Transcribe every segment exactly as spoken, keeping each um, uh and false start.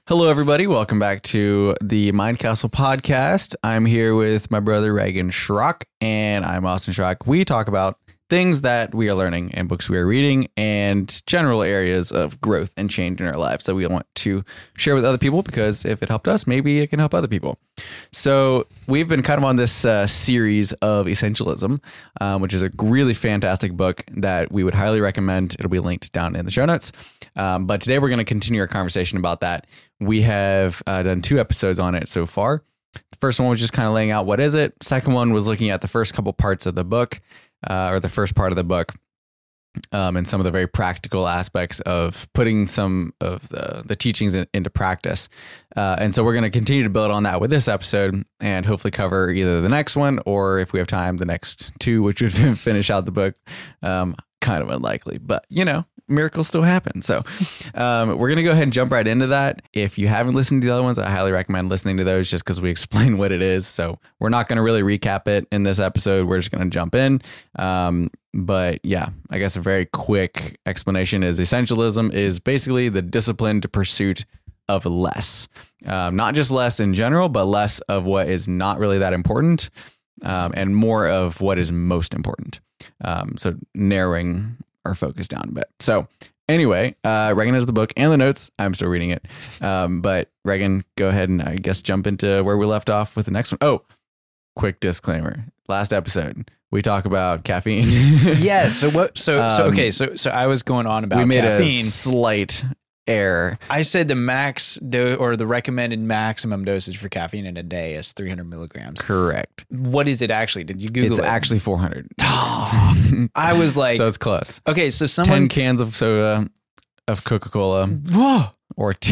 Hello, everybody. Welcome back to the Mind Castle podcast. I'm here with my brother, Reagan Schrock, and I'm Austin Schrock. We talk about things that we are learning and books we are reading and general areas of growth and change in our lives that we want to share with other people, because if it helped us, maybe it can help other people. So we've been kind of on this uh, series of Essentialism, um, which is a really fantastic book that we would highly recommend. It'll be linked down in the show notes. Um, but today we're going to continue our conversation about that. We have uh, done two episodes on it so far. The first one was just kind of laying out what is it. Second one was looking at the first couple parts of the book, uh, or the first part of the book, um, and some of the very practical aspects of putting some of the, the teachings in, into practice. Uh, and so we're going to continue to build on that with this episode and hopefully cover either the next one or, if we have time, the next two, which would finish out the book. Um, kind of unlikely, but you know, miracles still happen. So um, we're going to go ahead and jump right into that. If you haven't listened to the other ones, I highly recommend listening to those just because we explain what it is. So we're not going to really recap it in this episode. We're just going to jump in. Um, but yeah, I guess a very quick explanation is essentialism is basically the disciplined pursuit of less, um, not just less in general, but less of what is not really that important, um, and more of what is most important. Um, so narrowing our focus down a bit. So anyway, uh, Reagan has the book and the notes. I'm still reading it. Um, but Reagan, go ahead and I guess jump into where we left off with the next one. Oh, quick disclaimer. Last episode, we talk about caffeine. Yes. So what, so, Um, so, okay. So, so I was going on about we made caffeine. a slight error. I said the max do, or the recommended maximum dosage for caffeine in a day is three hundred milligrams. Correct. What is it actually? Did you Google It's it? actually four hundred. I was like, So it's close. okay, so ten someone, cans of soda, of Coca-Cola, whoa, or two.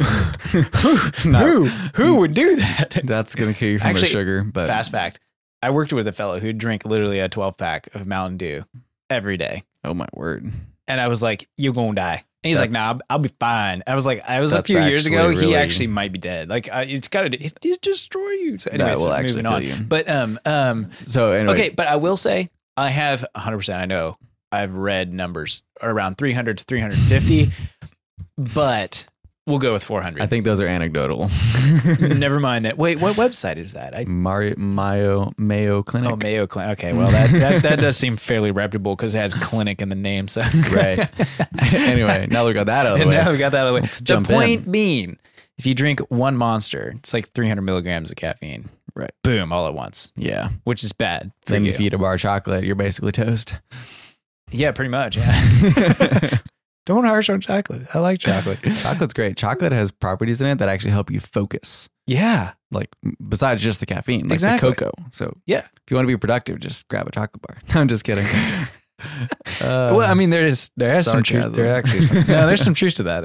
who, who would do that? That's going to kill you from Actually, the sugar. But Fast fact. I worked with a fellow who'd drink literally a twelve pack of Mountain Dew every day. oh my word. And I was like, you're going to die. And he's like, nah, That's- I'll, I'll be fine. I was like, I was a That's few years ago. actually He really- actually might be dead. Like, uh, it's got to it, it destroy you. So That anyway, will so actually moving kill on. you. But, um, um, So anyway. okay. But I will say I have one hundred percent. I know I've read numbers around three hundred to three hundred fifty, but we'll go with four hundred. I think those are anecdotal. Never mind that. Wait, what website is that? I, Mario, Mayo, Mayo Clinic. oh, Mayo Clinic. Okay. Well, that, that, that does seem fairly reputable because it has clinic in the name. So, Right. Anyway, now we got that out of the And way. now we got that out of the way. Let's The jump point in. being, if you drink one Monster, it's like three hundred milligrams of caffeine. Right. Boom, all at once, Yeah. which is bad for Then you. if you eat a bar of chocolate, you're basically toast. Yeah, pretty much. Yeah. Don't harsh on chocolate. I like chocolate. Chocolate's great. Chocolate has properties in it that actually help you focus. Yeah. Like besides just the caffeine, like Exactly. the cocoa. So Yeah. if you want to be productive, just grab a chocolate bar. I'm just kidding. Uh, well, I mean, there is there is some truth. sarcasm. There actually some, no, there's some truth to that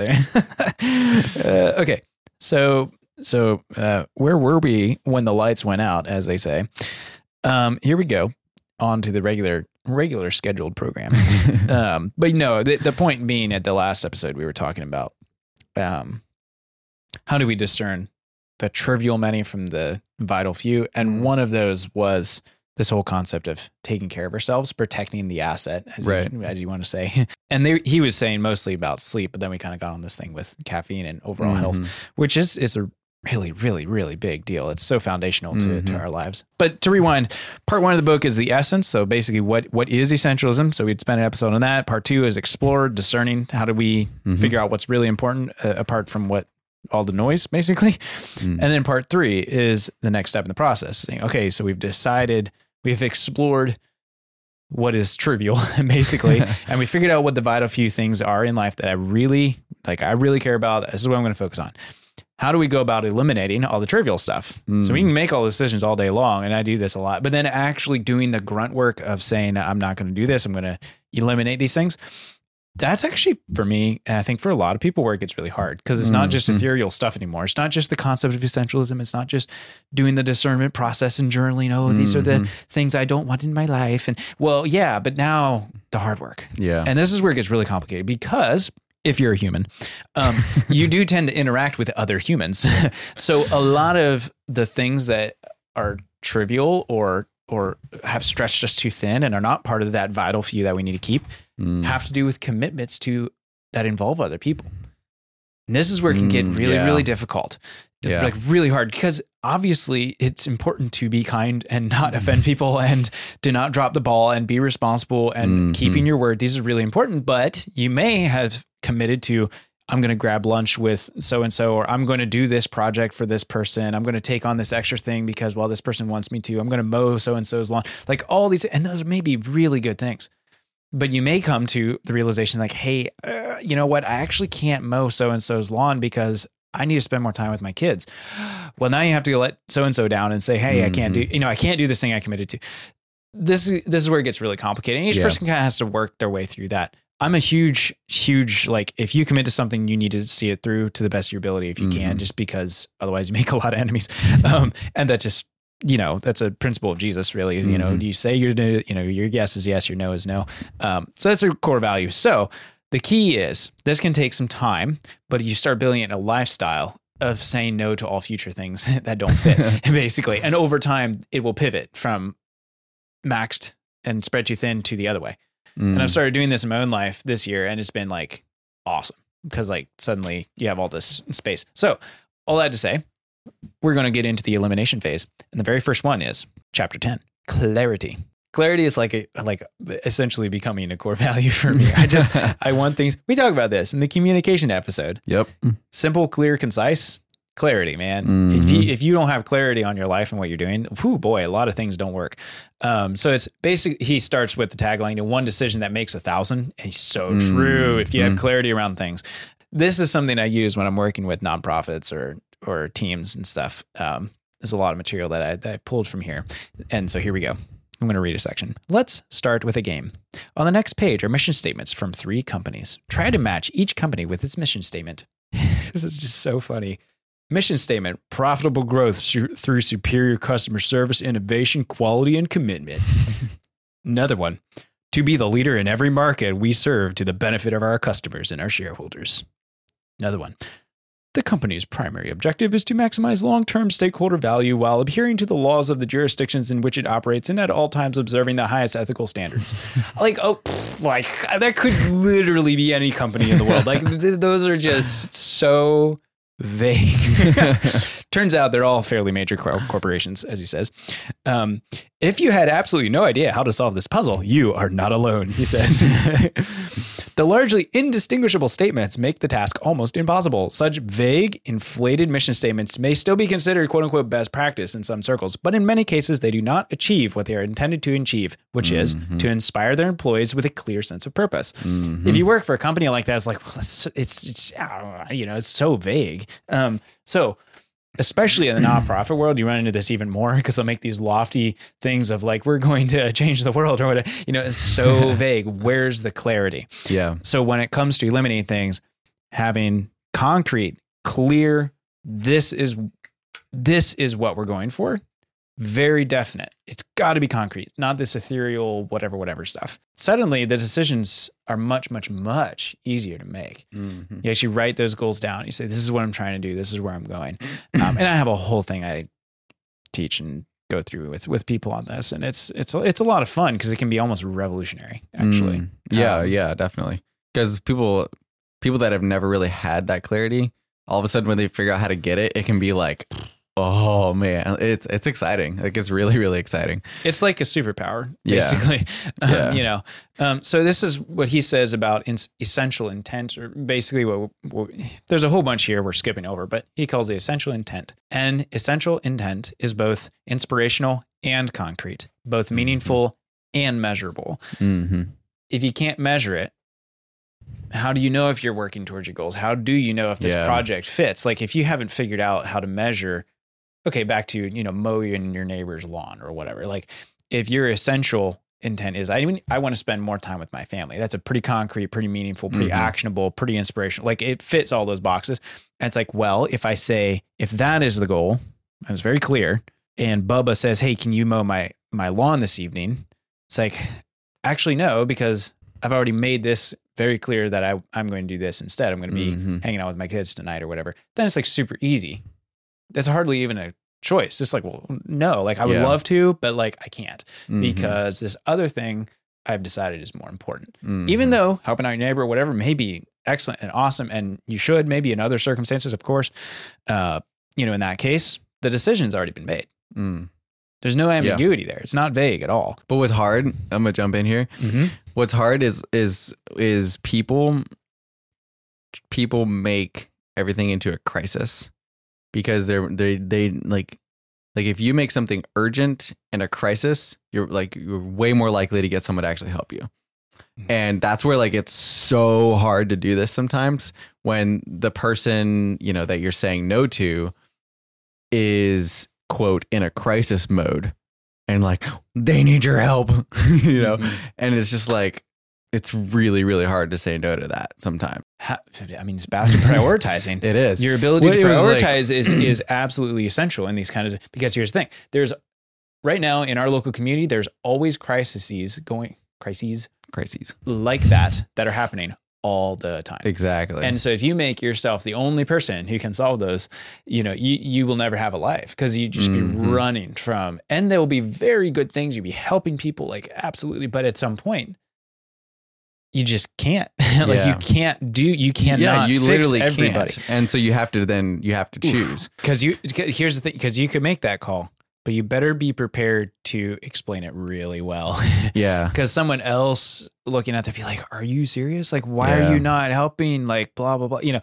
there. uh, okay, so so uh, where were we when the lights went out, as they say? Um, here we go on to the regular regular scheduled program. um, but no, the, the point being, at the last episode we were talking about um, how do we discern the trivial many from the vital few, and Mm. one of those was this whole concept of taking care of ourselves, protecting the asset, as, Right. you, as you want to say. And they, he was saying mostly about sleep, but then we kind of got on this thing with caffeine and overall Mhm. health, which is is a really, really, really big deal. It's so foundational to, Mhm. to our lives. But to rewind, part one of the book is the essence. So basically, what what is essentialism? So we'd spend an episode on that. Part two is explore, discerning. How do we Mhm. figure out what's really important uh, apart from what all the noise, basically? Mm. And then part three is the next step in the process. Saying, okay, so we've decided, we've explored what is trivial, basically, and we figured out what the vital few things are in life that I really, like, I really care about. This is what I'm going to focus on. How do we go about eliminating all the trivial stuff? Mm. So we can make all the decisions all day long, and I do this a lot, but then actually doing the grunt work of saying, I'm not going to do this, I'm going to eliminate these things. That's actually, for me, and I think for a lot of people, where it gets really hard, because it's not just Mhm. ethereal stuff anymore. It's not just the concept of essentialism. It's not just doing the discernment process and journaling. Oh, these are the Mhm. things I don't want in my life. And well, yeah, but now the hard work. Yeah. And this is where it gets really complicated, because if you're a human, um, you do tend to interact with other humans. So a lot of the things that are trivial or or have stretched us too thin and are not part of that vital few that we need to keep Mm. have to do with commitments to that involve other people. And this is where it can get Mm, really, yeah. really difficult. It's Yeah. like really hard because obviously it's important to be kind and not offend people and to not drop the ball and be responsible and Mhm. keeping your word. These are really important, but you may have committed to, I'm going to grab lunch with so-and-so, or I'm going to do this project for this person. I'm going to take on this extra thing because, well, this person wants me to. I'm going to mow so-and-so's lawn. Like all these, and those may be really good things. But you may come to the realization like, hey, uh, you know what? I actually can't mow so-and-so's lawn because I need to spend more time with my kids. Well, now you have to go let so-and-so down and say, hey, I can't do, you know, I can't do this thing I committed to. This, this is where it gets really complicated. And each Yeah. person kind of has to work their way through that. I'm a huge, huge, like, if you commit to something, you need to see it through to the best of your ability if you Mhm. can, just because otherwise you make a lot of enemies. Um, and that just, you know, that's a principle of Jesus, really. You know, Mhm. you say you're, you know, your yes is yes, your no is no. Um, so that's a core value. So the key is this can take some time, but you start building it in a lifestyle of saying no to all future things that don't fit, basically. And over time, it will pivot from maxed and spread too thin to the other way. And I've started doing this in my own life this year, and it's been like awesome because like suddenly you have all this space. So all that to say, we're going to get into the elimination phase. And the very first one is chapter ten, clarity. Clarity is like a, like essentially becoming a core value for me. I just, I want things, we talk about this in the communication episode. Yep. Simple, clear, concise, clarity, man. If you, if you don't have clarity on your life and what you're doing, whew, boy, a lot of things don't work. Um, so it's basically, he starts with the tagline, one decision that makes a thousand. And he's so Mm, true. If you have mm. clarity around things, this is something I use when I'm working with nonprofits or, or teams and stuff. Um, there's a lot of material that I, that I pulled from here. And so here we go. I'm going to read a section. Let's start with a game. On the next page are mission statements from three companies. Try to match each company with its mission statement. This is just so funny. Mission statement, profitable growth su- through superior customer service, innovation, quality, and commitment. Another one, to be the leader in every market we serve to the benefit of our customers and our shareholders. Another one, the company's primary objective is to maximize long-term stakeholder value while adhering to the laws of the jurisdictions in which it operates and at all times observing the highest ethical standards. Like, oh, pff, like that could literally be any company in the world. Like th- those are just so vague. Turns out they're all fairly major cor- corporations, as he says. Um, if you had absolutely no idea how to solve this puzzle, you are not alone, he says. The largely indistinguishable statements make the task almost impossible. Such vague, inflated mission statements may still be considered quote unquote best practice in some circles, but in many cases, they do not achieve what they are intended to achieve, which Mhm. is to inspire their employees with a clear sense of purpose. Mhm. If you work for a company like that, it's like, well, it's, it's, it's uh, you know, it's so vague. Um, so especially in the nonprofit world, you run into this even more because they'll make these lofty things of like, we're going to change the world or whatever. You know, it's so vague. Where's the clarity? Yeah. So when it comes to eliminating things, having concrete, clear, this is, this is what we're going for. Very definite. It's got to be concrete, not this ethereal, whatever, whatever stuff. Suddenly the decisions are much, much, much easier to make. Mhm. You actually write those goals down. You say, this is what I'm trying to do. This is where I'm going. Um, and I have a whole thing I teach and go through with, with people on this. And it's, it's, it's a lot of fun because it can be almost revolutionary, actually. Mm. Yeah, Um, yeah, definitely. Because people, people that have never really had that clarity, all of a sudden when they figure out how to get it, it can be like, oh man, it's it's exciting. Like it's really really exciting. It's like a superpower, Yeah. basically. Um, Yeah. You know, um, so this is what he says about in- essential intent, or basically what, what there's a whole bunch here we're skipping over, but he calls the essential intent. And essential intent is both inspirational and concrete, both meaningful and measurable. Mm-hmm. If you can't measure it, how do you know if you're working towards your goals? How do you know if this Yeah. project fits? Like if you haven't figured out how to measure, okay, back to, you know, mowing your neighbor's lawn or whatever. Like if your essential intent is, I I want to spend more time with my family. That's a pretty concrete, pretty meaningful, pretty Mhm. actionable, pretty inspirational. Like it fits all those boxes. And it's like, well, if I say, if that is the goal, and it's very clear, and Bubba says, hey, can you mow my, my lawn this evening? It's like, actually, no, because I've already made this very clear that I, I'm going to do this instead. I'm going to be Mhm. hanging out with my kids tonight or whatever. Then it's like super easy. That's hardly even a choice. It's like, well, no, like I would Yeah. love to, but like I can't Mhm. because this other thing I've decided is more important. Mhm. Even though helping out your neighbor or whatever may be excellent and awesome. And you should, maybe in other circumstances, of course, uh, you know, in that case, the decision's already been made. Mm. There's no ambiguity yeah. there. It's not vague at all. But what's hard, I'm gonna jump in here. Mm-hmm. What's hard is is is people people make everything into a crisis because they're they they like like if you make something urgent and a crisis, you're like you're way more likely to get someone to actually help you. Mm-hmm. And that's where like it's so hard to do this sometimes when the person, you know, that you're saying no to is quote in a crisis mode and like they need your help, you know, mm-hmm. and it's just like it's really, really hard to say no to that sometimes. I mean, it's back to prioritizing. It is. Your ability well, to prioritize like, is is absolutely essential in these kinds of, because here's the thing. There's right now in our local community, there's always crises going, crises, crises like that, that are happening all the time. Exactly. And so if you make yourself the only person who can solve those, you know, you, you will never have a life because you just mm-hmm. be running from, and there will be very good things. You'll be helping people like absolutely. But at some point, you just can't like yeah. you can't do, you can't, yeah, you fix literally everybody. Can't. And so you have to, then you have to choose because you, here's the thing, because you could make that call, but you better be prepared to explain it really well. Yeah. Because someone else looking at that be like, are you serious? Like, why yeah. are you not helping? Like, blah, blah, blah. You know,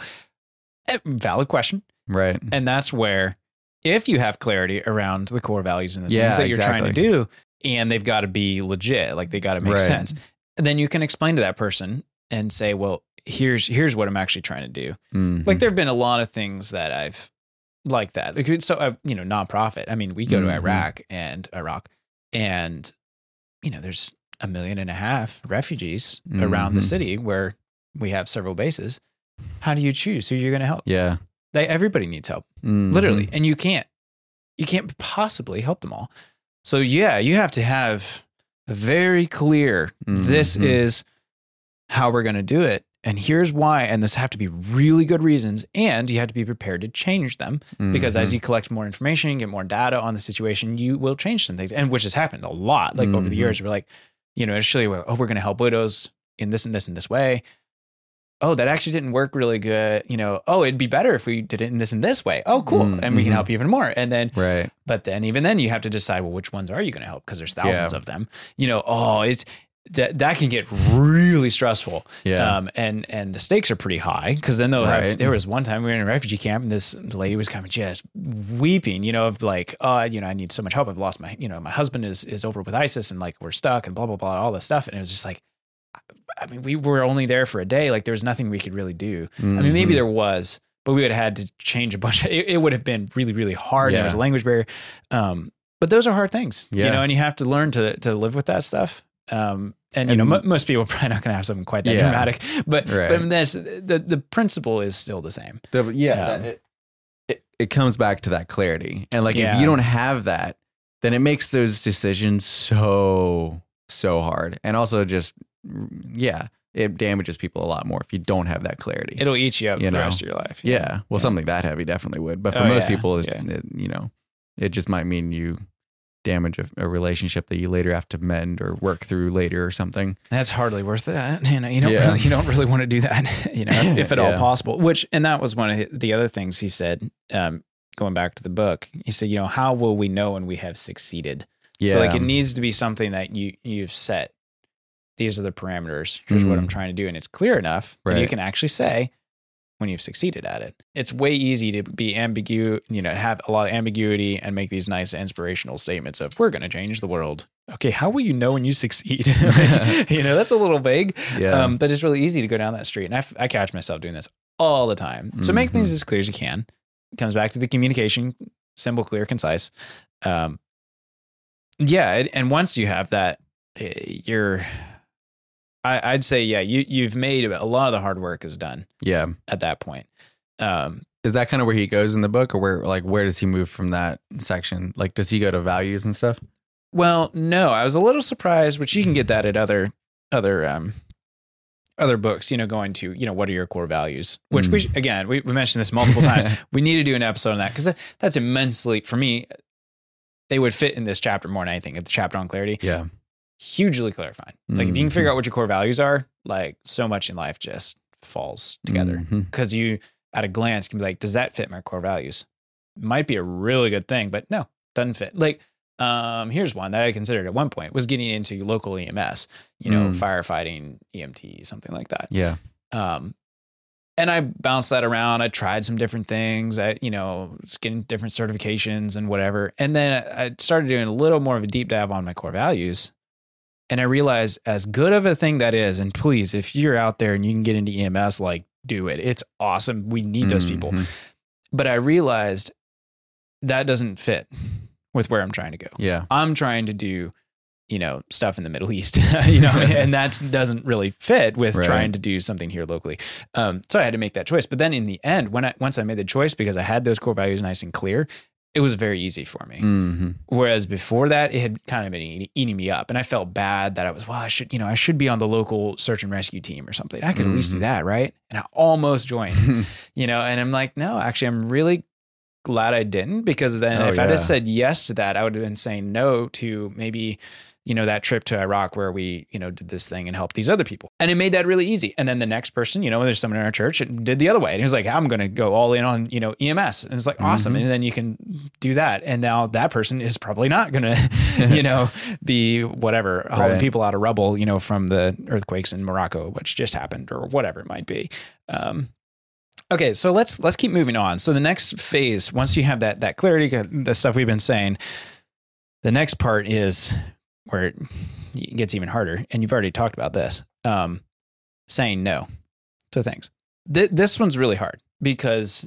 valid question. Right. And that's where, if you have clarity around the core values and the yeah, things that you're exactly. trying to do, and they've got to be legit, like they got to make right. sense. And then you can explain to that person and say, well, here's, here's what I'm actually trying to do. Mm-hmm. Like there've been a lot of things that I've, like that. So, uh, you know, nonprofit. I mean, we go to mm-hmm. Iraq and Iraq and, you know, there's a million and a half refugees mm-hmm. around the city where we have several bases. How do you choose who you're going to help? Yeah. They, everybody needs help, mm-hmm. literally. And you can't, you can't possibly help them all. So yeah, you have to have a very clear, mm-hmm. this is how we're going to do it. And here's why, and this have to be really good reasons, and you have to be prepared to change them mm-hmm. because as you collect more information, get more data on the situation, you will change some things, and which has happened a lot. Like mm-hmm. over the years, we're like, you know, initially, we're, oh, we're going to help widows in this and this and this way. Oh, that actually didn't work really good. You know, oh, it'd be better if we did it in this and this way. Oh, cool, mm-hmm. and we can help even more. And then, right. But then, even then, you have to decide, well, which ones are you going to help? Because there's thousands yeah. of them. You know, oh, it's. That that can get really stressful. Yeah. Um, and, and the stakes are pretty high because then they'll right. have, there was one time we were in a refugee camp and this lady was kind of just weeping, you know, of like, oh, you know, I need so much help. I've lost my, you know, my husband is, is over with ISIS and like, we're stuck and blah, blah, blah, all this stuff. And it was just like, I mean, we were only there for a day. Like there was nothing we could really do. Mm-hmm. I mean, maybe there was, but we would have had to change a bunch of, it, it would have been really, really hard. Yeah. There was a language barrier. Um, but those are hard things, yeah. you know, and you have to learn to, to live with that stuff. Um, And, you know, m- most people are probably not going to have something quite that yeah. dramatic, but right. but this, the the principle is still the same. The, yeah, um, that, it, it it comes back to that clarity, and like yeah. if you don't have that, then it makes those decisions so so hard, and also just yeah, it damages people a lot more if you don't have that clarity. It'll eat you up you for know? the rest of your life. Yeah, yeah. well, yeah. something that heavy definitely would, but for oh, most yeah. people, is yeah. it, you know, it just might mean you damage a, a relationship that you later have to mend or work through later or something. That's hardly worth that. You know, you don't yeah. really, you don't really want to do that, you know, if, if at yeah. all possible, which, and that was one of the other things he said, um, going back to the book, he said, you know, how will we know when we have succeeded? Yeah. So like, it needs to be something that you, you've set. These are the parameters. Here's mm. what I'm trying to do. And it's clear enough right. that you can actually say when you've succeeded at it. It's way easy to be ambigu, you know, have a lot of ambiguity and make these nice inspirational statements of we're going to change the world. Okay, how will you know when you succeed? You know, that's a little vague, yeah. um, but it's really easy to go down that street. And I, I catch myself doing this all the time. So mm-hmm. make things as clear as you can. It comes back to the communication, simple, clear, concise. Um, yeah, and once you have that, you're... I, I'd say, yeah, you, you've made a lot of the hard work is done. Yeah. At that point. Um, is that kind of where he goes in the book, or where, like, where does he move from that section? Like, does he go to values and stuff? Well, no, I was a little surprised, which you can get that at other, other, um, other books, you know, going to, you know, what are your core values, which mm. we, again, we, we mentioned this multiple times. We need to do an episode on that because that, that's immensely, for me, they would fit in this chapter more than anything, the chapter on clarity. Yeah. Hugely clarifying. Like mm-hmm. if you can figure out what your core values are, like so much in life just falls together Mhm. because you at a glance can be like, does that fit my core values? Might be a really good thing, but no, doesn't fit. Like, um, here's one that I considered at one point was getting into local E M S, you know, Mm. firefighting, E M T, something like that. Yeah. Um, and I bounced that around. I tried some different things. I, you know, was getting different certifications and whatever. And then I started doing a little more of a deep dive on my core values. And I realized as good of a thing that is, and please, if you're out there and you can get into E M S, like do it. It's awesome. We need those people. Mhm. But I realized that doesn't fit with where I'm trying to go. Yeah. I'm trying to do, you know, stuff in the Middle East, you know, and that doesn't really fit with Right. trying to do something here locally. Um, so I had to make that choice. But then in the end, when I, once I made the choice, because I had those core values nice and clear, it was very easy for me. hmm Whereas before that, it had kind of been eating, eating me up. And I felt bad that I was, well, I should, you know, I should be on the local search and rescue team or something. I could at least do Mhm. that. Right. And I almost joined, you know, and I'm like, no, actually, I'm really glad I didn't, because then Oh, if I'd yeah. have said yes to that, I would have been saying no to maybe, you know, that trip to Iraq where we, you know, did this thing and helped these other people. And it made that really easy. And then the next person, you know, there's someone in our church that did the other way. And he was like, I'm going to go all in on, you know, E M S. And it's like, awesome. Mhm. And then you can do that. And now that person is probably not going to, you know, be whatever, hauling Right. people out of rubble, you know, from the earthquakes in Morocco, which just happened or whatever it might be. Um, Okay, so let's let's keep moving on. So the next phase, once you have that that clarity, the stuff we've been saying, the next part is where it gets even harder, and you've already talked about this. Um, saying no to things. Th- this one's really hard because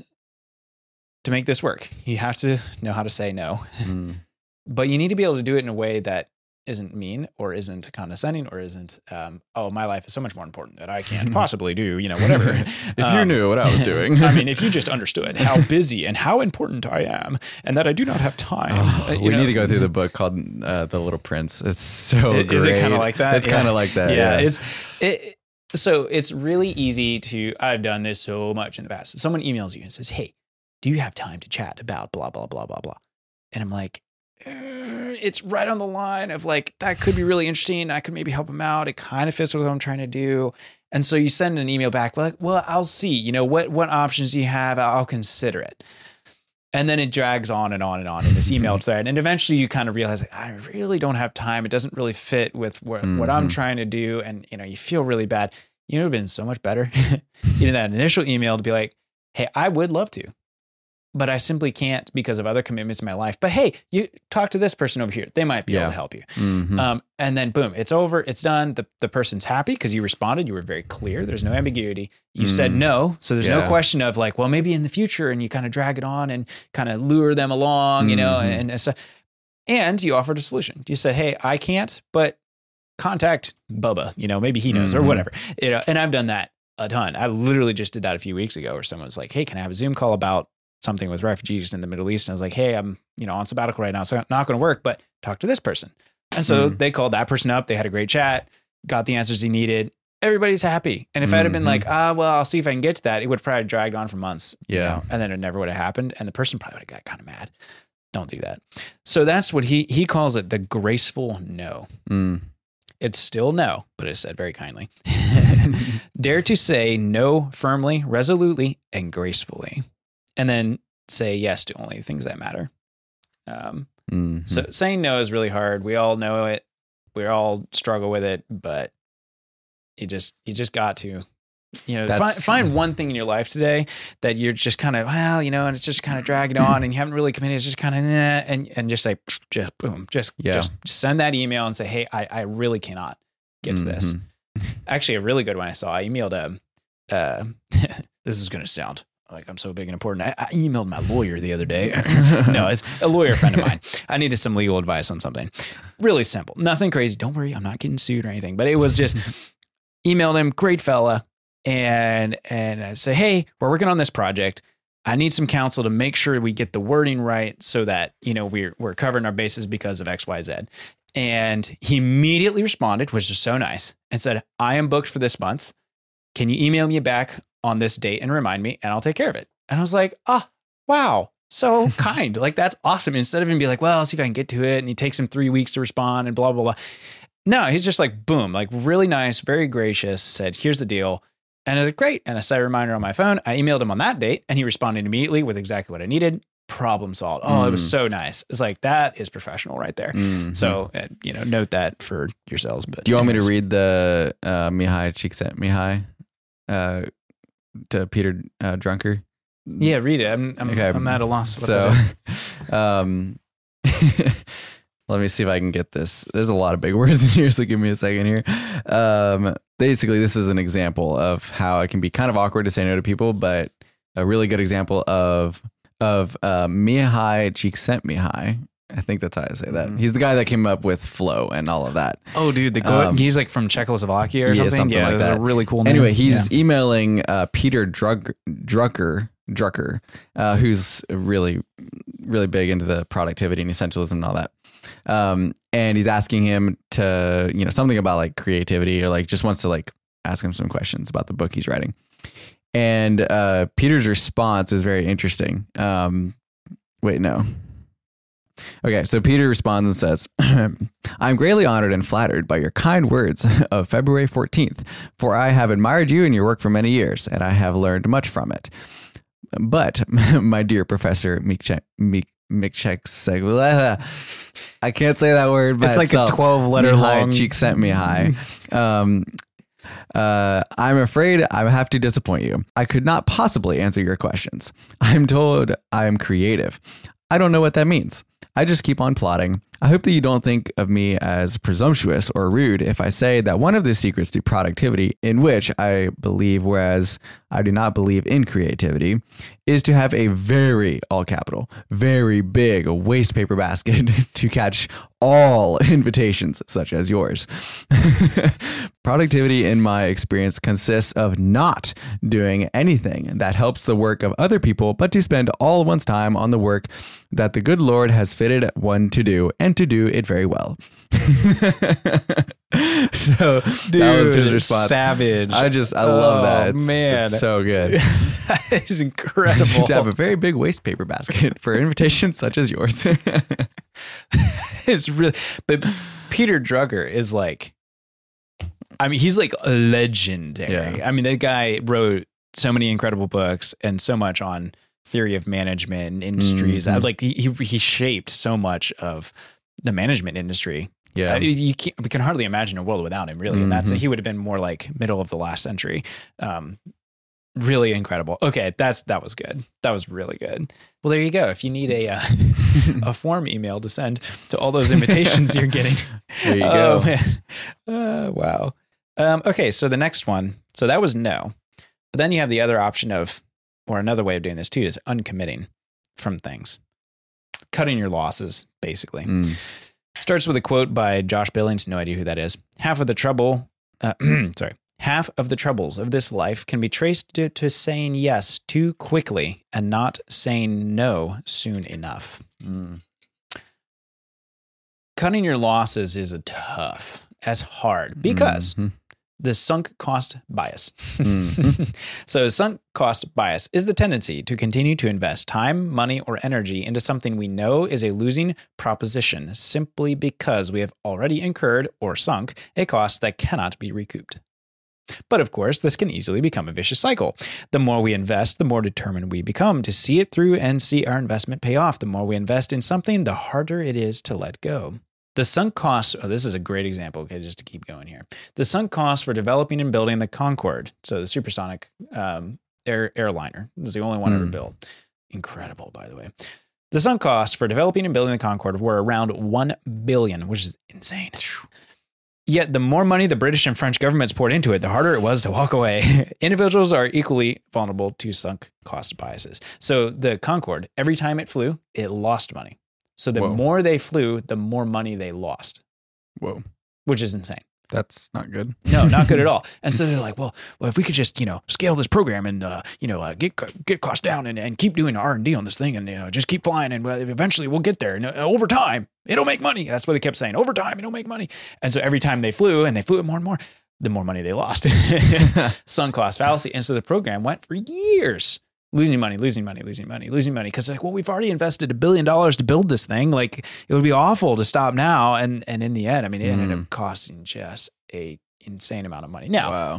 to make this work, you have to know how to say no, Mm. but you need to be able to do it in a way that isn't mean or isn't condescending or isn't, um, oh, my life is so much more important that I can't possibly do, you know, whatever. If you Um, knew what I was doing. I mean, if you just understood how busy and how important I am and that I do not have time. Oh, uh, you we know, need to go through the book called uh, The Little Prince. It's so I- great. Is it kind of like that? It's Yeah. kind of like that. Yeah, Yeah. it's it. So it's really easy to. I've done this so much in the past. Someone emails you and says, "Hey, do you have time to chat about blah blah blah blah blah?" And I'm like, "Uh, it's right on the line of like that could be really interesting. I could maybe help them out. It kind of fits with what I'm trying to do." And so you send an email back like, "Well, I'll see. You know what what options do you have? I'll consider it." And then it drags on and on and on in this email thread. And eventually you kind of realize, like, I really don't have time. It doesn't really fit with what, what I'm Mhm. trying to do. And, you know, you feel really bad. You know, it would have been so much better getting that initial email to be like, hey, I would love to, but I simply can't because of other commitments in my life. But hey, you talk to this person over here. They might be Yeah. able to help you. Mhm. Um, and then boom, it's over. It's done. The, the person's happy because you responded. You were very clear. There's no ambiguity. You said Mm. no. So there's no Yeah. question of like, well, maybe in the future, and you kind of drag it on and kind of lure them along, you know, Mhm. and, and, so, and you offered a solution. You said, hey, I can't, but contact Bubba, you know, maybe he knows or Mhm. whatever. You know, and I've done that a ton. I literally just did that a few weeks ago where someone was like, hey, can I have a Zoom call about something with refugees in the Middle East? And I was like, hey, I'm, you know, on sabbatical right now, so it's not going to work, but talk to this person. And so Mm. they called that person up. They had a great chat, got the answers he needed. Everybody's happy. And if I'd have been Mhm. like, ah, well, I'll see if I can get to that, it would have probably dragged on for months. you Yeah. know, and then it never would have happened. And the person probably would have got kind of mad. Don't do that. So that's what he he calls it, the graceful no. Mm. It's still no, but it's said very kindly. Dare to say no firmly, resolutely, and gracefully. And then say yes to only things that matter. Um, Mhm. so saying no is really hard. We all know it. We all struggle with it, but you just you just got to, you know, find, That's- find one thing in your life today that you're just kind of, well, you know, and it's just kind of dragging on and you haven't really committed. It's just kind of, eh, and and just say, just boom, just Yeah. just send that email and say, hey, I, I really cannot get to this. Mhm. Actually, a really good one I saw. I emailed um, uh, this is going to sound like I'm so big and important. I, I emailed my lawyer the other day. No, it's a lawyer friend of mine. I needed some legal advice on something. Really simple, nothing crazy. Don't worry, I'm not getting sued or anything. But it was just emailed him, great fella, and and I say, hey, we're working on this project. I need some counsel to make sure we get the wording right so that, you know, we're we're covering our bases because of X, Y, Z. And he immediately responded, which is so nice, and said, I am booked for this month. Can you email me back on this date and remind me, and I'll take care of it. And I was like, oh, wow, so kind. Like, that's awesome. Instead of him being like, well, I'll see if I can get to it. And he takes him three weeks to respond and blah, blah, blah. No, he's just like, boom, like really nice, very gracious, said, here's the deal. And I was like, great. And I set a reminder on my phone. I emailed him on that date and he responded immediately with exactly what I needed. Problem solved. Oh, mm. It was so nice. It's like, that is professional right there. Mm-hmm. So, uh, you know, note that for yourselves. But do you anyways. want me to read the uh, Mihai Csikszentmihalyi uh, to Peter uh, Drucker? Yeah, read it. I'm, I'm, okay. I'm at a loss. What so, um, let me see if I can get this. There's a lot of big words in here, so give me a second here. Um, basically, this is an example of how it can be kind of awkward to say no to people, but a really good example of of uh, Mihai Csikszentmihalyi. I think that's how I say that. Mm. He's the guy that came up with flow and all of that. Oh, dude, the go- um, he's like from Czechoslovakia or yeah, something. something yeah, like that. A really cool name. Anyway, he's yeah. emailing uh, Peter Drug- Drucker, Drucker, uh, who's really, really big into the productivity and essentialism and all that. Um, and he's asking him to, you know, something about like creativity or like just wants to like ask him some questions about the book he's writing. And uh, Peter's response is very interesting. Um, wait, no. Okay, so Peter responds and says, I'm greatly honored and flattered by your kind words of February fourteenth, for I have admired you and your work for many years, and I have learned much from it. But, my dear Professor Mikchek, Mik, Mikchek, I can't say that word by It's like itself. a twelve-letter long... Csikszentmihalyi. Um Uh, I'm afraid I have to disappoint you. I could not possibly answer your questions. I'm told I am creative. I don't know what that means. I just keep on plotting. I hope that you don't think of me as presumptuous or rude if I say that one of the secrets to productivity, in which I believe, whereas I do not believe in creativity, is to have a very, all capital, very big waste paper basket to catch all invitations such as yours. Productivity, in my experience, consists of not doing anything that helps the work of other people, but to spend all one's time on the work that the good Lord has fitted one to do, and to do it very well. So Dude, that was his response. Savage. I just, I love oh, that. It's, man. it's so good. That is incredible. To have a very big waste paper basket for invitations such as yours. It's really, but Peter Drucker is like, I mean, he's like a legendary. Yeah. I mean, that guy wrote so many incredible books and so much on theory of management and industries. Mm-hmm. Like he, he he shaped so much of the management industry. Yeah, uh, you can't, we can hardly imagine a world without him, really. And that's he would have been more like middle of the last century. Um, really incredible. Okay, that's that was good. That was really good. Well, there you go. If you need a uh, a form email to send to all those invitations you're getting, there you oh, go. Man. Uh, wow. Um, okay, so the next one. So that was no, but then you have the other option of, or another way of doing this too, is uncommitting from things, cutting your losses, basically. Mm. Starts with a quote by Josh Billings. No idea who that is. Half of the trouble, uh, sorry, half of the troubles of this life can be traced to, to saying yes too quickly and not saying no soon enough. Mm. Cutting your losses is a tough, as hard because mm-hmm. the sunk cost bias. Mm-hmm. So sunk cost bias is the tendency to continue to invest time, money, or energy into something we know is a losing proposition simply because we have already incurred or sunk a cost that cannot be recouped. But of course, this can easily become a vicious cycle. The more we invest, the more determined we become to see it through and see our investment pay off. The more we invest in something, the harder it is to let go. The sunk costs, oh, this is a great example, okay, just to keep going here. The sunk costs for developing and building the Concorde, so the supersonic um, air, airliner, it was the only one mm. ever built. Incredible, by the way. The sunk costs for developing and building the Concorde were around one billion dollars, which is insane. Yet the more money the British and French governments poured into it, the harder it was to walk away. Individuals are equally vulnerable to sunk cost biases. So the Concorde, every time it flew, it lost money. So the Whoa. more they flew, the more money they lost. Whoa. Which is insane. That's not good. No, not good at all. And so they're like, well, well, if we could just, you know, scale this program and, uh, you know, uh, get get costs down and, and keep doing R and D on this thing and, you know, just keep flying and well, eventually we'll get there. And uh, over time, it'll make money. That's what they kept saying. Over time, it'll make money. And so every time they flew and they flew it more and more, the more money they lost. Sunk cost fallacy. And so the program went for years. Losing money, losing money, losing money, losing money. Because like, well, we've already invested a billion dollars to build this thing. Like, it would be awful to stop now. And and in the end, I mean, it mm. ended up costing just a insane amount of money. Now, wow.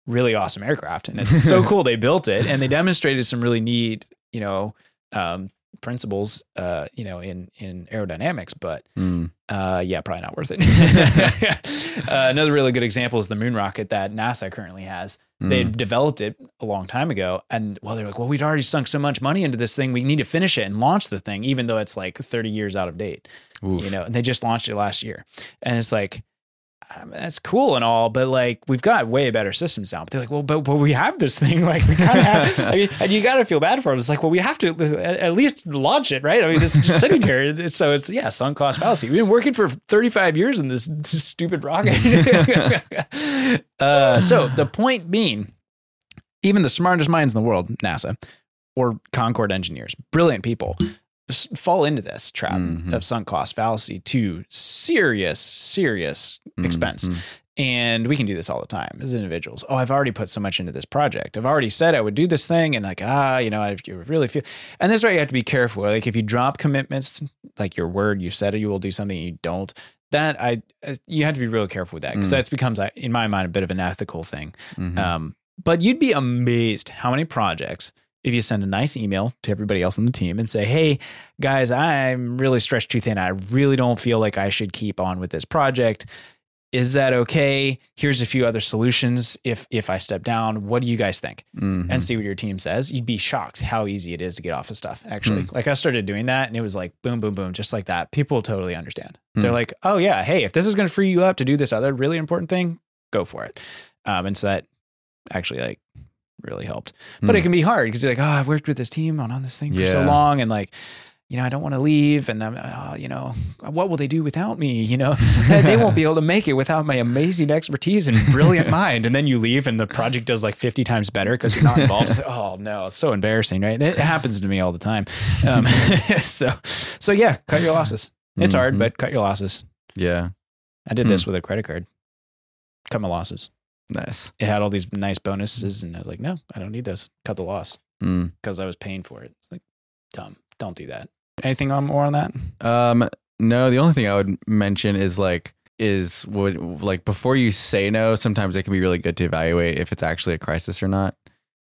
really awesome aircraft. And it's so cool. They built it and they demonstrated some really neat, you know, um, principles, uh, you know, in, in aerodynamics, but, Mm. uh, yeah, probably not worth it. uh, another really good example is the moon rocket that NASA currently has. They Mm. developed it a long time ago. And well, they're like, well, we'd already sunk so much money into this thing. We need to finish it and launch the thing, even though it's like thirty years out of date, Oof. you know, and they just launched it last year. And it's like, um, that's cool and all, but like, we've got way better systems now. But they're like, well, but, but we have this thing. Like, we kind of have, I mean, and you got to feel bad for them. It's like, well, we have to at, at least launch it, right? I mean, it's just sitting here. It's, so it's, yeah, sunk cost fallacy. We've been working for thirty-five years in this, this stupid rocket. uh, so the point being, even the smartest minds in the world, NASA or Concorde engineers, brilliant people, s- fall into this trap Mhm. of sunk cost fallacy to serious, serious expense. Mhm. And we can do this all the time as individuals. Oh, I've already put so much into this project. I've already said I would do this thing. And like, ah, you know, I you really feel, and this is why you have to be careful. Like if you drop commitments, like your word, you said you will do something, you don't, that I, you have to be real careful with that. Cause Mm. that becomes, in my mind, a bit of an ethical thing. Mhm. Um, but you'd be amazed how many projects, if you send a nice email to everybody else on the team and say, hey, guys, I'm really stretched too thin. I really don't feel like I should keep on with this project. Is that okay? Here's a few other solutions. If if I step down, what do you guys think? Mhm. And see what your team says. You'd be shocked how easy it is to get off of stuff, actually. Mm. Like I started doing that and it was like boom, boom, boom, just like that. People totally understand. Mm. They're like, oh yeah, hey, if this is going to free you up to do this other really important thing, go for it. Um, and so that actually like really helped. But Mm. it can be hard because you're like, oh, I've worked with this team on, on this thing for so Yeah. long. And like, you know, I don't want to leave. And I'm, uh, you know, what will they do without me? You know, they won't be able to make it without my amazing expertise and brilliant mind. And then you leave and the project does like fifty times better because you're not involved. It's like, oh no, it's so embarrassing, right? It happens to me all the time. Um, so, so yeah, cut your losses. It's hard, Mhm. but cut your losses. Yeah. I did Hmm. this with a credit card. Cut my losses. Nice. It had all these nice bonuses, and I was like, no, I don't need those. Cut the loss Mm. because I was paying for it. It's like, dumb. Don't do that. Anything on more on that? Um, no, the only thing I would mention is like, is would like before you say no, sometimes it can be really good to evaluate if it's actually a crisis or not.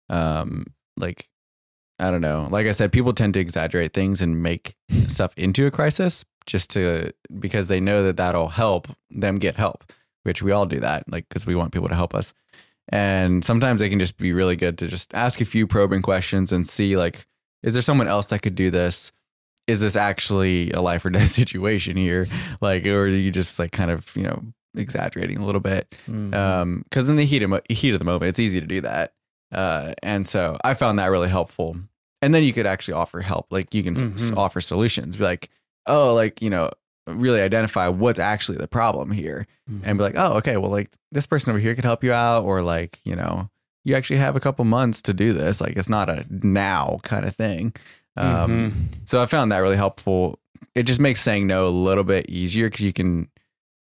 Um, like, I don't know. Like I said, people tend to exaggerate things and make stuff into a crisis just to, because they know that that'll help them get help, which we all do that, like, because we want people to help us. And sometimes it can just be really good to just ask a few probing questions and see, like, is there someone else that could do this? Is this actually a life or death situation here? Like, or are you just like kind of, you know, exaggerating a little bit? Mm-hmm. Um, cause in the heat of, mo- heat of the moment, it's easy to do that. Uh, and so I found that really helpful. And then you could actually offer help. Like you can s- Mhm. offer solutions, be like, oh, like, you know, really identify what's actually the problem here and be like, oh, okay, well, like this person over here could help you out. Or like, you know, you actually have a couple months to do this. Like it's not a now kind of thing. Um, Mhm. So I found that really helpful. It just makes saying no a little bit easier because you can,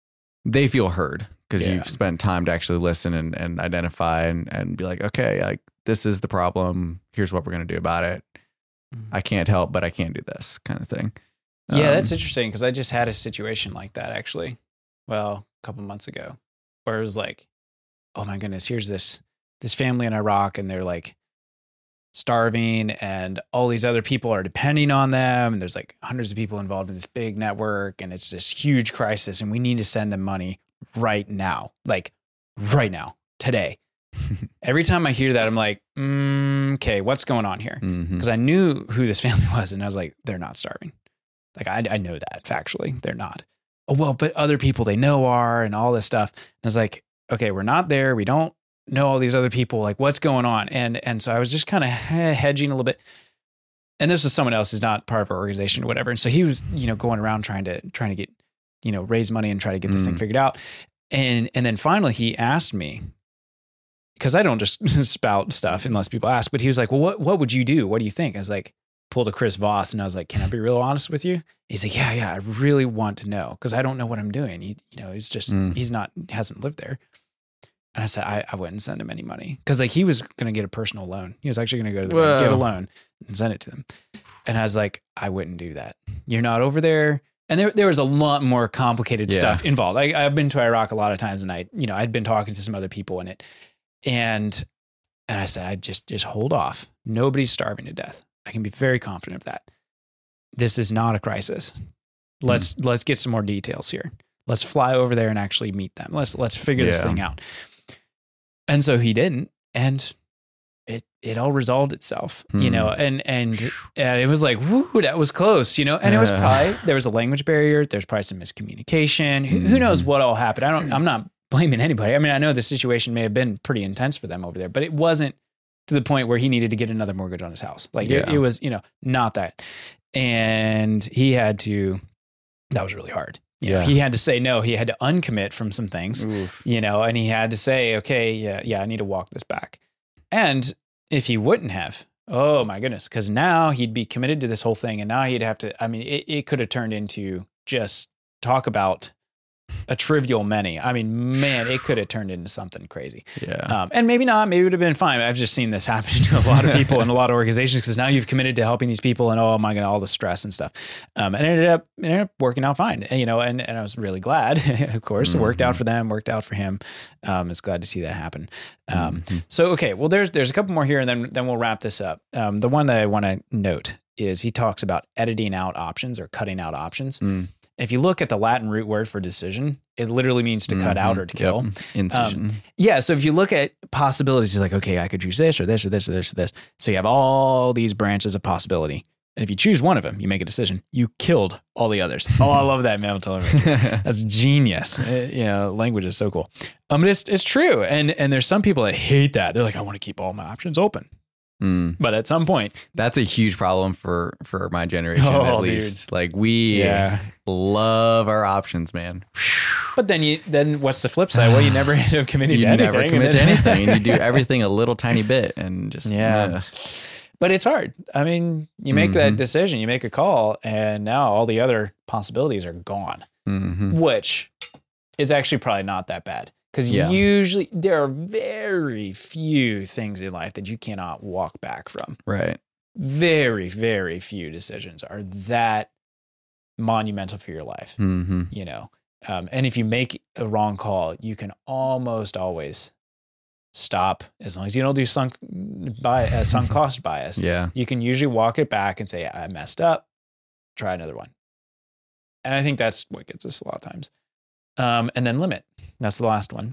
they feel heard because Yeah. you've spent time to actually listen and, and identify and, and be like, okay, like this is the problem. Here's what we're going to do about it. I can't help, but I can do this kind of thing. Yeah, Um, that's interesting because I just had a situation like that actually. Well, a couple months ago, where it was like, oh my goodness, here's this this family in Iraq, and they're like starving, and all these other people are depending on them, and there's like hundreds of people involved in this big network, and it's this huge crisis, and we need to send them money right now, like right now, today. Every time I hear that, I'm like, mm, okay, what's going on here? mhm. Because I knew who this family was, and I was like, they're not starving. Like I, I know that factually, they're not. Oh well, but other people they know are, and all this stuff. And I was like, okay, we're not there. We don't know all these other people. Like, what's going on? And and so I was just kind of hedging a little bit. And this was someone else who's not part of our organization or whatever. And so he was, you know, going around trying to trying to get, you know, raise money and try to get this Mm. thing figured out. And and then finally he asked me, because I don't just spout stuff unless people ask, but he was like, well, what, what would you do? What do you think? I was like, pulled a Chris Voss, and I was like, can I be real honest with you? He's like, yeah, yeah, I really want to know because I don't know what I'm doing. He, you know, he's just, Mm. he's not, hasn't lived there. And I said, I, I wouldn't send him any money because like he was going to get a personal loan. He was actually going to go to the bank, get a Whoa. loan and send it to them. And I was like, I wouldn't do that. You're not over there. And there, there was a lot more complicated Yeah. stuff involved. I, I've been to Iraq a lot of times, and I, you know, I'd been talking to some other people in it. And and I said, I just just hold off. Nobody's starving to death. I can be very confident of that. This is not a crisis. Let's mm. let's get some more details here. Let's fly over there and actually meet them. Let's let's figure yeah. this thing out. And so he didn't, and it it all resolved itself, mm. you know. And and and it was like, whoo, that was close, you know. And yeah. it was probably there was a language barrier. There's probably some miscommunication. Who, mm. who knows what all happened? I don't. I'm not blaming anybody. I mean, I know the situation may have been pretty intense for them over there, but it wasn't to the point where he needed to get another mortgage on his house. Like yeah. it, it was, you know, not that. And he had to. That was really hard. You yeah. know, he had to say no. He had to uncommit from some things, Oof. you know, and he had to say, okay, yeah, yeah, I need to walk this back. And if he wouldn't have, oh my goodness, because now he'd be committed to this whole thing. And now he'd have to, I mean, it, it could have turned into just talk about a trivial many. I mean, man, it could have turned into something crazy. Yeah. Um, and maybe not, maybe it would have been fine. I've just seen this happen to a lot of people and a lot of organizations because now you've committed to helping these people and oh my God, all the stress and stuff. Um, and it ended up, it ended up working out fine, and, you know, and, and I was really glad, of course, mm-hmm. it worked out for them, worked out for him. Um, it's glad to see that happen. Um, mm-hmm. so, okay, well, there's, there's a couple more here and then, then we'll wrap this up. Um, the one that I want to note is he talks about editing out options or cutting out options. Mm. If you look at the Latin root word for decision, it literally means to mm-hmm. cut out or to kill. Yep. Incision. Um, yeah. So if you look at possibilities, it's like, okay, I could choose this or this or this or this or this. So you have all these branches of possibility. And if you choose one of them, you make a decision. You killed all the others. Oh, I love that, man. I'm telling you. That's genius. It, you know, language is so cool. Um, but it's, it's true. And, and there's some people that hate that. They're like, I want to keep all my options open. Mm. But at some point, that's a huge problem for, for my generation, oh, at least. Dude. Like we yeah. love our options, man. But then you, then what's the flip side? Well, you never end up committing you to anything. You never commit to anything, and you do everything a little tiny bit, and just yeah. Uh. But it's hard. I mean, you make mm-hmm. that decision, you make a call, and now all the other possibilities are gone, mm-hmm. which is actually probably not that bad. Because yeah. usually there are very few things in life that you cannot walk back from. Right. Very, very few decisions are that monumental for your life. Mm-hmm. You know, um, and if you make a wrong call, you can almost always stop as long as you don't do sunk by uh, sunk cost bias. Yeah. You can usually walk it back and say, I messed up. Try another one. And I think that's what gets us a lot of times. Um, and then limit. That's the last one.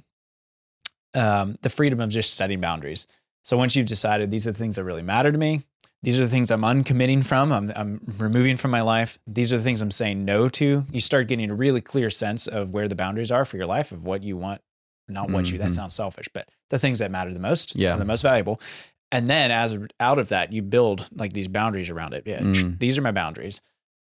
Um, the freedom of just setting boundaries. So once you've decided these are the things that really matter to me, these are the things I'm uncommitting from, I'm, I'm removing from my life, these are the things I'm saying no to, you start getting a really clear sense of where the boundaries are for your life, of what you want, not what mm-hmm. you, that sounds selfish, but the things that matter the most, yeah. the most valuable. And then as out of that, you build like these boundaries around it. Yeah, mm. These are my boundaries.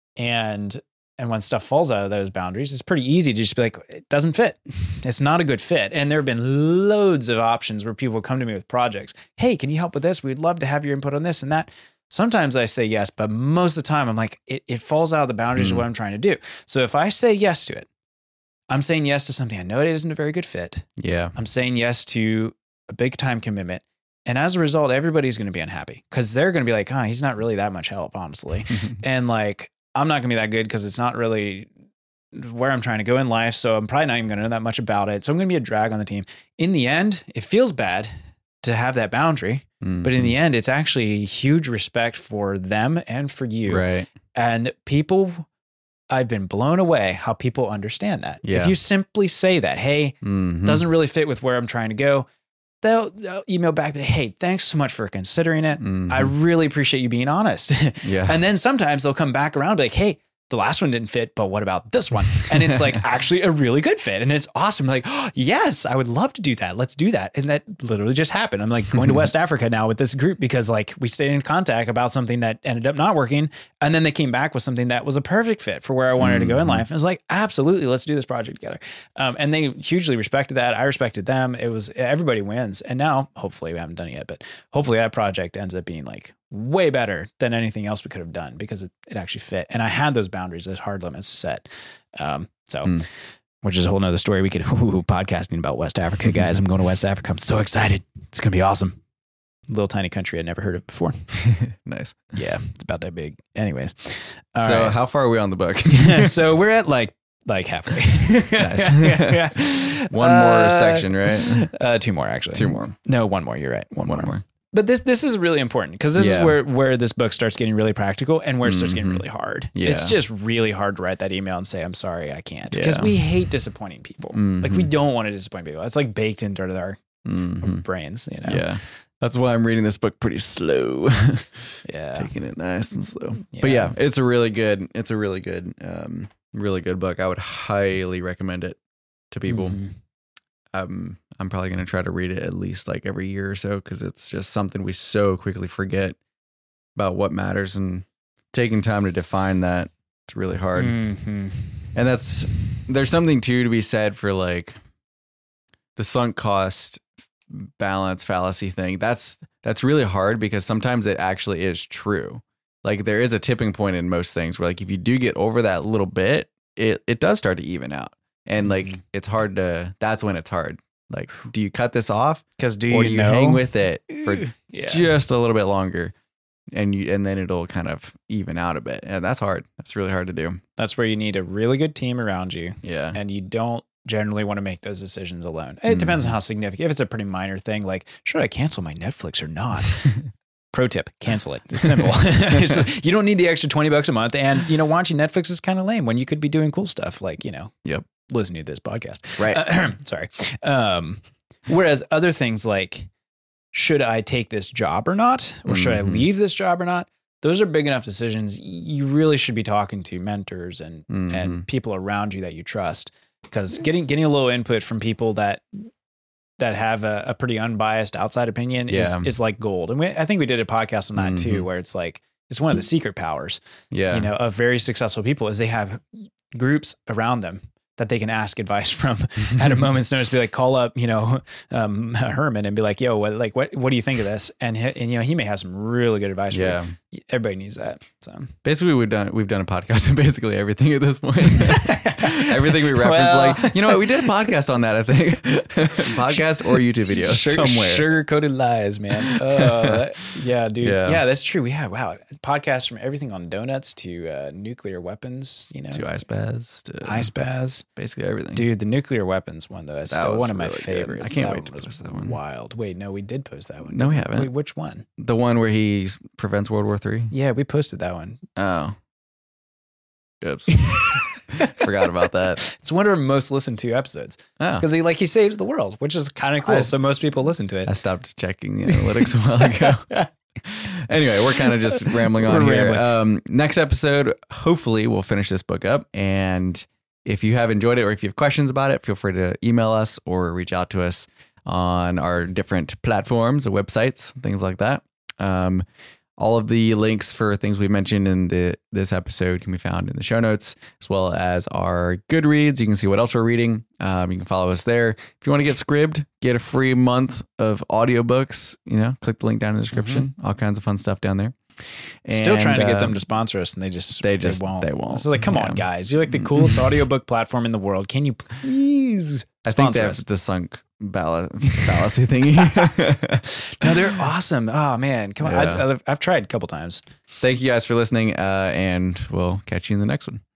And And when stuff falls out of those boundaries, it's pretty easy to just be like, it doesn't fit. It's not a good fit. And there have been loads of options where people come to me with projects. Hey, can you help with this? We'd love to have your input on this and that. Sometimes I say yes, but most of the time I'm like, it, it falls out of the boundaries mm. of what I'm trying to do. So if I say yes to it, I'm saying yes to something I know it isn't a very good fit. Yeah. I'm saying yes to a big time commitment. And as a result, everybody's going to be unhappy because they're going to be like, oh, he's not really that much help, honestly. And like, I'm not going to be that good because it's not really where I'm trying to go in life. So I'm probably not even going to know that much about it. So I'm going to be a drag on the team. In the end, it feels bad to have that boundary, mm-hmm. but in the end, it's actually huge respect for them and for you. Right. And people, I've been blown away how people understand that. Yeah. If you simply say that, hey, mm-hmm. doesn't really fit with where I'm trying to go, They'll, they'll email back, hey, thanks so much for considering it. Mm-hmm. I really appreciate you being honest. Yeah. And then sometimes they'll come back around and be like, hey, the last one didn't fit, but what about this one? And it's like actually a really good fit. And it's awesome. Like, oh, yes, I would love to do that. Let's do that. And that literally just happened. I'm like going to West Africa now with this group because like we stayed in contact about something that ended up not working. And then they came back with something that was a perfect fit for where I wanted mm-hmm. to go in life. And I was like, absolutely, let's do this project together. Um, and they hugely respected that. I respected them. It was, everybody wins. And now hopefully we haven't done it yet, but hopefully that project ends up being like way better than anything else we could have done because it, it actually fit. And I had those boundaries, those hard limits set. Um, so, mm. which is a whole nother story. We could, ooh, podcasting about West Africa, guys. I'm going to West Africa. I'm so excited. It's going to be awesome. Little tiny country I'd never heard of before. Nice. Yeah. It's about that big. Anyways. All so right. How far are we on the book? So we're at like like halfway. Nice. yeah. One Uh, more section, right? Uh, two more actually. Two more. No, one more. You're right. One, One more. more. But this this is really important because this Yeah. is where where this book starts getting really practical and where it starts getting Mhm. really hard. Yeah. It's just really hard to write that email and say I'm sorry I can't because Yeah. we hate disappointing people. Like we Mhm. don't want to disappoint people. It's like baked into our Mhm. brains. You know. Yeah. That's why I'm reading this book pretty slow. Yeah. Taking it nice and slow. But yeah, it's a really good, it's a really good, um, really good book. I would highly recommend it to people. Mhm. Um, I'm probably going to try to read it at least like every year or so because it's just something we so quickly forget about what matters, and taking time to define that, it's really hard. Mhm. And that's, there's something too to be said for like the sunk cost balance fallacy thing. That's that's really hard because sometimes it actually is true. Like there is a tipping point in most things where like if you do get over that little bit, it it does start to even out. And like Mhm. it's hard to, that's when it's hard. Like, do you cut this off Because do you or do you know? hang with it for yeah. just a little bit longer? And you and then it'll kind of even out a bit. And that's hard. That's really hard to do. That's where you need a really good team around you, Yeah. and you don't generally want to make those decisions alone. It depends on Mhm. how significant. If it's a pretty minor thing, like should I cancel my Netflix or not? Pro tip: cancel it. It's simple. It's just- you don't need the extra twenty bucks a month, and you know watching Netflix is kind of lame when you could be doing cool stuff like you know, Yep. listening to this podcast. Right. Uh, sorry. Um, whereas other things like should I take this job or not, or should Mhm. I leave this job or not? Those are big enough decisions. You really should be talking to mentors and Mhm. and people around you that you trust, because getting getting a little input from people that that have a, a pretty unbiased outside opinion is Yeah. is like gold. And we, I think we did a podcast on that Mhm. too, where it's like it's one of the secret powers, Yeah. you know, of very successful people is they have groups around them that they can ask advice from at a moment's notice. Be like, call up, you know, um, Herman and be like, yo, what, like, what, what do you think of this? And, he, and, you know, he may have some really good advice. Yeah. For you. Everybody needs that. So Basically, we've done we've done a podcast on basically everything at this point. Everything we reference, Well- like you know what, we did a podcast on that. I think podcast or YouTube video Sugar, somewhere. sugar coated lies, man. Uh, yeah, dude. Yeah. Yeah. that's true. We have, wow, podcasts from everything on donuts to uh, nuclear weapons, you know, To ice baths, to ice baths. basically everything. Dude, the nuclear weapons one, though, is That still was one of my really good. favorites. I can't That wait to one was post that one. Wild. Wait, no, we did post that one. No, we didn't haven't. Wait, which one? The one where he prevents World War Three. Yeah, we posted that one. Oh, oops, forgot about that. It's one of our most listened to episodes Oh, because he like he saves the world, which is kind of cool. I- so most people listen to it. I stopped checking the analytics a while ago. Anyway, we're kind of just rambling on We're here. rambling. Um, next episode, hopefully, we'll finish this book up. And if you have enjoyed it or if you have questions about it, feel free to email us or reach out to us on our different platforms or websites, things like that. Um, all of the links for things we mentioned in the this episode can be found in the show notes, as well as our Goodreads. You can see what else we're reading. Um, you can follow us there. If you want to get Scribd, get a free month of audiobooks, you know, click the link down in the description. All kinds of fun stuff down there. Still trying to And, get them um, to sponsor us, and they just they just- won't. they won't. So like, come Yeah. on, guys, you're like the coolest audiobook platform in the world. Can you please I think they sponsor have us? the sunk balla- fallacy thingy. No, they're awesome. Oh man, come on! Yeah. I, I've, I've tried a couple times. Thank you guys for listening, uh, and we'll catch you in the next one.